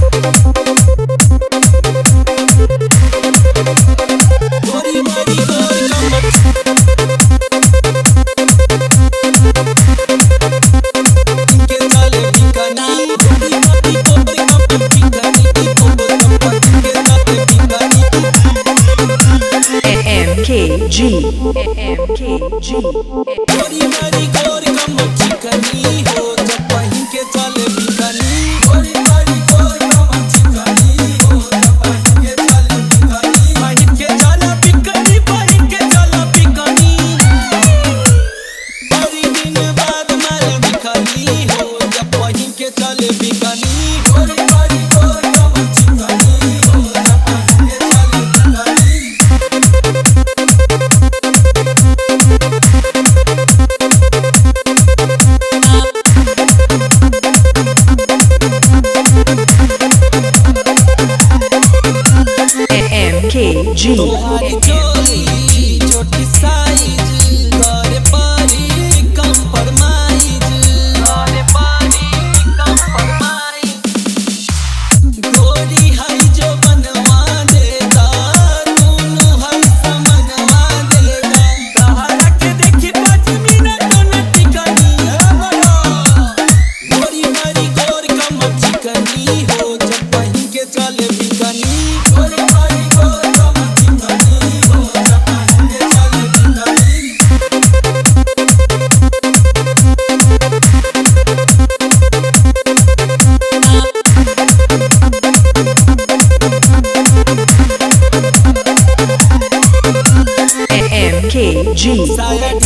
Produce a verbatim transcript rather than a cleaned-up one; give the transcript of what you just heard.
G M K G गोरी मारी गोर कमर चिकनी हो जब पहिन के चले बिकनी गोरी मारी गोर कमर चिकनी हो जब पहिन के चले बिकनी पहिन के चला बिकनी पहिन के चला बिकनी बड़ी दिन बाद मारे बिकनी हो जब पहिन के चले बिकनी गोरी मारी गोर कमर चिकनी हो जब पहिन के चले बिकनी M K G तुम्हारी चोली छोटी साइज करे पारी कंप्रोमाइज करे पारी कंप्रोमाइज गोरी है जो बनवा देगा दोनों हर समनवा देगा सहारा के देखी पाँच मिनट न टिकनी गोरी मारी गोर कमर चिकनी हो जब पहिन के चले बिकनी गोरी मारी गोर कमर चिकनी हो जब पहिन के चले बिकनी M K G साया